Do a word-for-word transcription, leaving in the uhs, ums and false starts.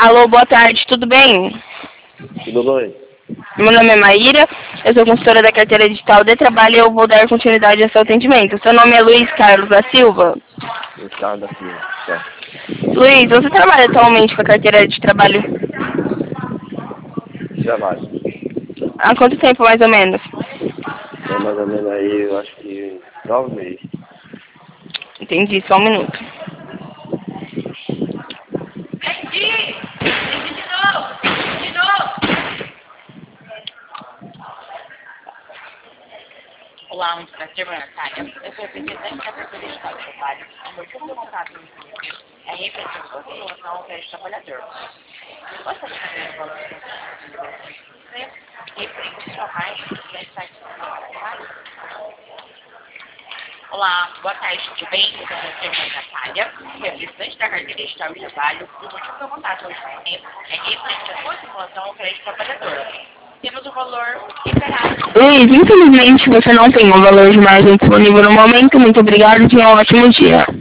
Alô, boa tarde, tudo bem? Tudo bem? Meu nome é Maíra, eu sou consultora da carteira digital de trabalho e eu vou dar continuidade ao seu atendimento. Seu nome é Luiz Carlos da Silva? Ricardo aqui, tá. Luiz, você trabalha atualmente com a carteira de trabalho Trabalho. há quanto tempo, mais ou menos? Então, mais ou menos aí, eu acho que nove meses. Entendi, só um minuto. Olá, muito prazer, meu nome é Natália. Eu sou representante da carteira de trabalho. O motivo do contato no estúdio é representar sua situação ao crédito trabalhador. Gostaria de saber o valor do seu referente ao mais da site do trabalho? Olá, boa tarde, tudo bem? Eu sou a minha Natália, representante da carteira de trabalho. O motivo do contato hoje é referente a sua situação ao crédito trabalhador. Temos o valor liberado. Luiz, infelizmente você não tem o valor de margem disponível no momento. Muito obrigado e tenha um ótimo dia.